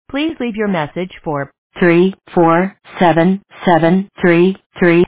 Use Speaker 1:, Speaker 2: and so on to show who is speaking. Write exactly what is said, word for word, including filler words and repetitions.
Speaker 1: Please leave your message for three four seven seven three three.